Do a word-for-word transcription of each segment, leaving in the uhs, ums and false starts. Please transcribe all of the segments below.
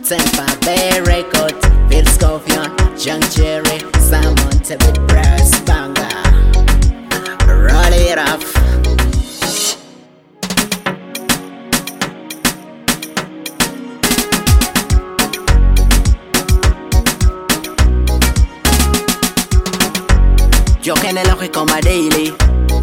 Tampa Bay Records, Phil Scorpion, Young Jerry, Simon Tebet Brass Banga. Roll it off. Yo que ne loje como daily.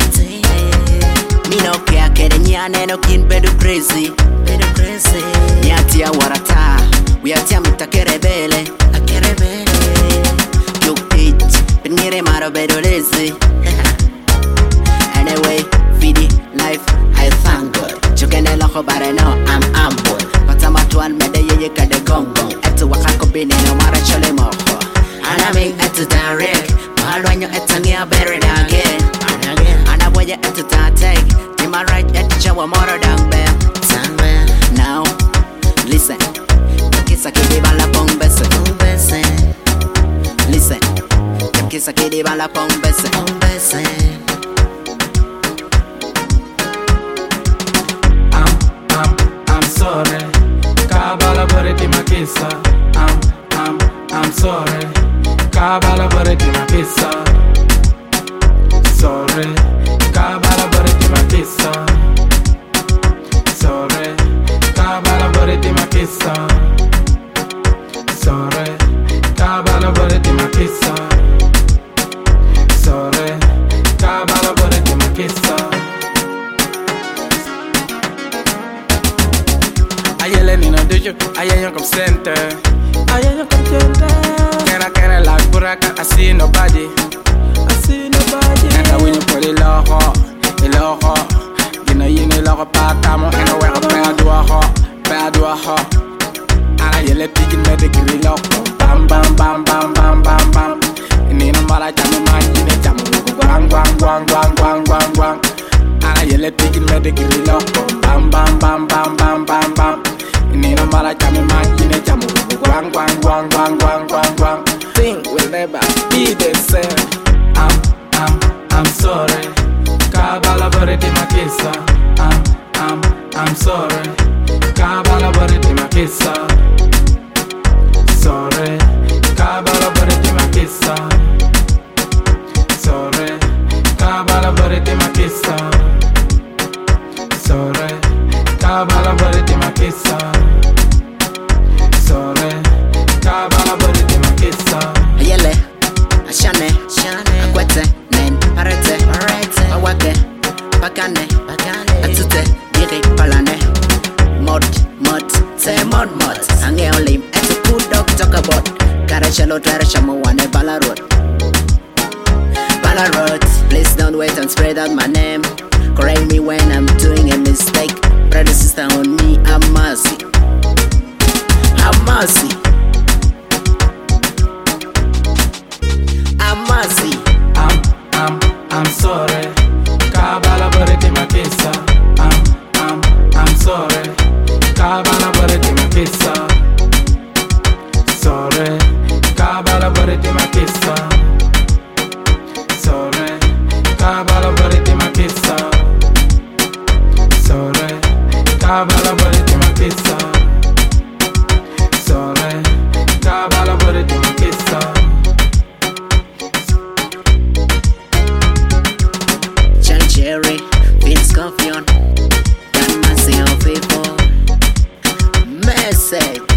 Me no care que de nyane no kin bedu crazy. Bedu crazy. Nyatia warata. We are tia muta kerebele. A kerebele. You pitch. Ben ngire maro bedu lazy. Anyway, fidi life I thank God. Yo que ne lojo bare no I'm humble. But I'm at one me de ye ye ka de gong gong. Etu wakako bini no mara chole moho. Anami etu direct. Alwanyo etangia buried again. And I want you to take. In my right at the shower more than bear. Now, listen. Kiss a kiddy bala pong bese. Listen. Kiss a kiddy bala pong bese. I'm, I'm, I'm sorry. Kabala bareti makisa. I'm, I'm, I'm sorry. Kabala bareti makisa. Sorry. Kabala bareti makisa. Sorry. Kabala bareti makisa. Sorry. Kabala bareti makisa. Sorry. Kabala bareti makisa. Ayele ni no dojo, ayele comme center. Ayele comme center. Can I like buraka? I see nobody. I see nobody. And I win you for the low, the low. You know you know low part time. And I wear a bad waha, bad waha. And I yell at picking medical low. Bam bam bam bam bam bam bam. And in a mala jam man, you know jam. Bang bang bang bang bang bang bang. And I yell at picking medical low. Bam bam bam bam bam bam bam. And in a mala jam man, you know jam. Bang bang bang bang bang bang bang. Thing will never be the same. I'm, I'm, I'm sorry. Kabala bareti makisa. I'm, I'm, I'm sorry. Kabala bareti makisa. Sorry. Kabala bareti makisa. Sorry. Kabala bareti makisa. Sorry. Kabala bareti makisa. Sorry. Kabala bareti makisa. Ayele, ashane, akwete, nen, parete, awake, pakane, atute, diri, palane. Mod, mod, say mod, mod. Ange olim, it's a good dog talk about. Karachalo, Tarashamo, one, Balarot. Balarot, please don't wait and spread out my name. Correct me when I'm doing a mistake. Brother, sister, on me, have mercy. Have mercy. Have mercy. I'm, I'm, I'm sorry. Kabala bareti makisa. I'm, I'm, I'm sorry. Kabala bareti makisa. Sorry. Kabala bareti makisa. Sorry. Kabala bareti makisa. Sorry. Kabala bareti makisa. Sorry. Kabala bareti makisa. Young Jerry, Phil Scorpion, Gun Massey of people. Message.